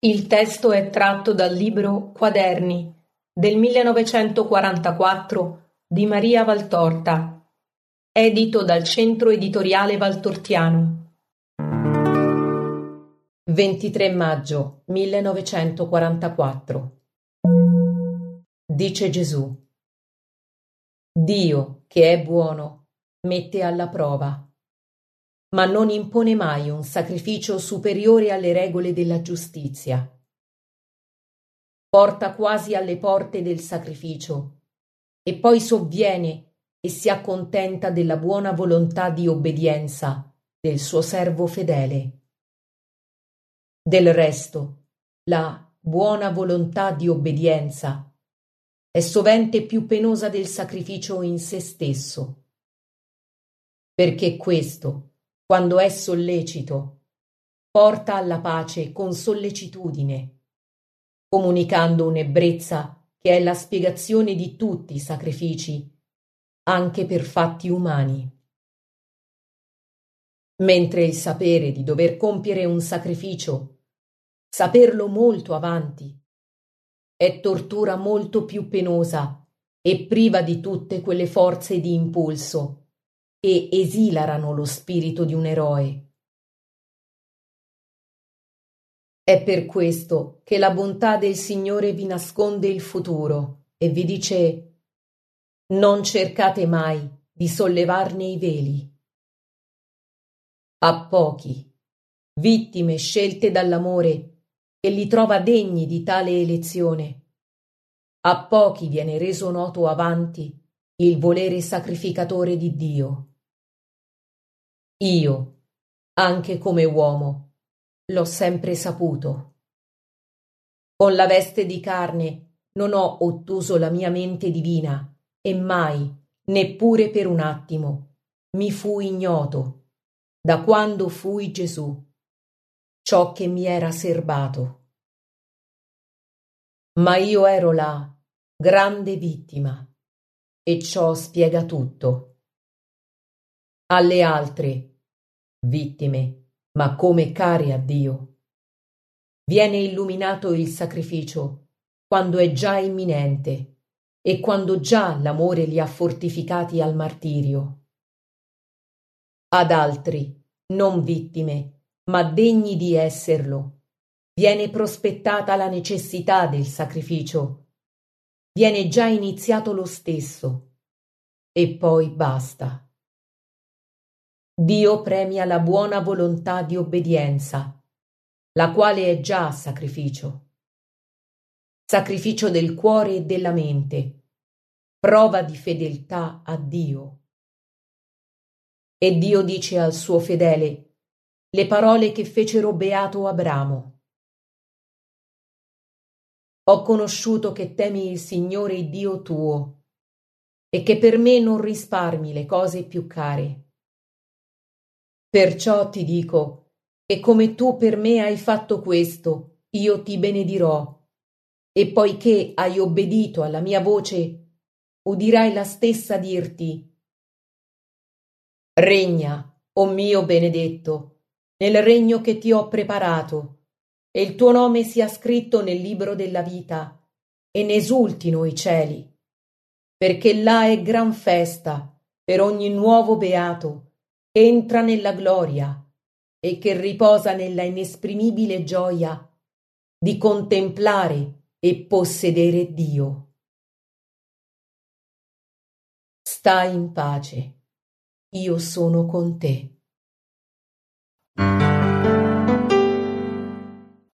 Il testo è tratto dal libro Quaderni del 1944 di Maria Valtorta, edito dal Centro Editoriale Valtortiano. 23 maggio 1944. Dice Gesù: Dio, che è buono, mette alla prova, ma non impone mai un sacrificio superiore alle regole della giustizia. Porta quasi alle porte del sacrificio e poi sovviene e si accontenta della buona volontà di obbedienza del suo servo fedele. Del resto, la buona volontà di obbedienza è sovente più penosa del sacrificio in se stesso, perché questo, quando è sollecito, porta alla pace con sollecitudine, comunicando un'ebbrezza che è la spiegazione di tutti i sacrifici, anche per fatti umani. Mentre il sapere di dover compiere un sacrificio, saperlo molto avanti, è tortura molto più penosa e priva di tutte quelle forze di impulso che esilarano lo spirito di un eroe. È per questo che la bontà del Signore vi nasconde il futuro e vi dice: non cercate mai di sollevarne i veli. A pochi, vittime scelte dall'amore che li trova degni di tale elezione, a pochi viene reso noto avanti il volere sacrificatore di Dio. Io, anche come uomo, l'ho sempre saputo. Con la veste di carne non ho ottuso la mia mente divina e mai, neppure per un attimo, mi fu ignoto, da quando fui Gesù, ciò che mi era serbato. Ma io ero la grande vittima e ciò spiega tutto. Alle altre, vittime, ma come care a Dio, viene illuminato il sacrificio quando è già imminente e quando già l'amore li ha fortificati al martirio. Ad altri, non vittime, ma degni di esserlo, viene prospettata la necessità del sacrificio, viene già iniziato lo stesso, e poi basta. Dio premia la buona volontà di obbedienza, la quale è già sacrificio del cuore e della mente, prova di fedeltà a Dio. E Dio dice al suo fedele le parole che fecero beato Abramo: ho conosciuto che temi il Signore Dio tuo e che per me non risparmi le cose più care. Perciò ti dico che come tu per me hai fatto questo, io ti benedirò, e poiché hai obbedito alla mia voce, udirai la stessa dirti: regna, o mio benedetto, nel regno che ti ho preparato, e il tuo nome sia scritto nel libro della vita, e ne esultino i cieli, perché là è gran festa per ogni nuovo beato che entra nella gloria e che riposa nella inesprimibile gioia di contemplare e possedere Dio. Stai in pace, io sono con te.